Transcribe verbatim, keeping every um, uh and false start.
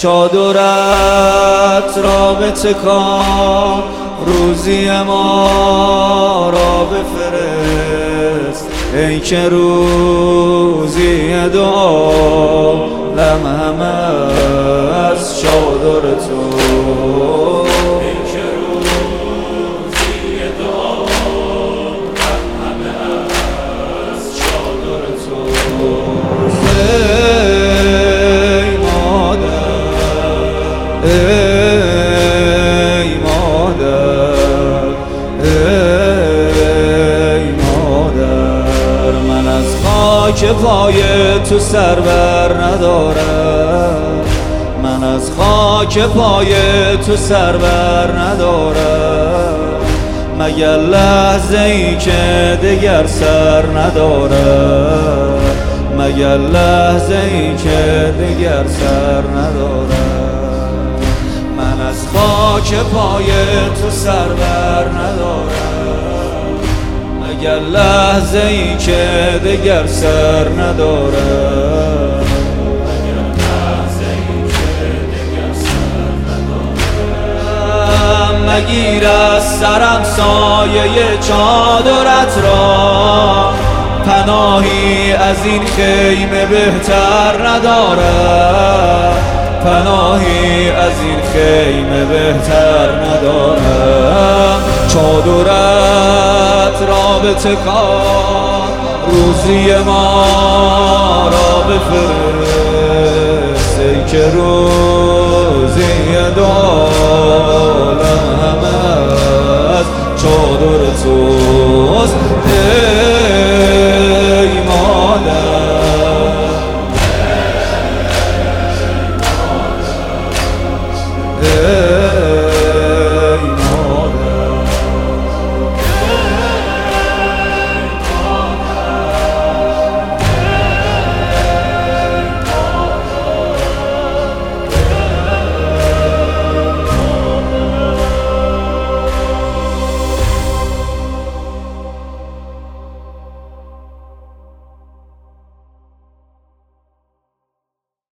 چادرت را بتکان، روزی ما را بفرست، ای که روزی دعا لمهم از چادر تو. ای مادر ای مادر، من از خاک پای تو سر بر ندارم، من از خاک پای تو سر بر ندارم، مگر لحظه ای که دگر سر ندارم، مگر لحظه ای که دگر سر ندارم. من از خاک پای تو سر بر ندارم، مگر لحظه ای که دگر سر ندارم، مگر لحظه ای که دگر سر ندارم. مگیر از سرم سایه چادرت را، پناهی از این خیمه بهتر ندارم، پناهی از این خیمه بهتر ندارم. چادرت را بتکان، روزی ما را بفرست، ای که روزی دعا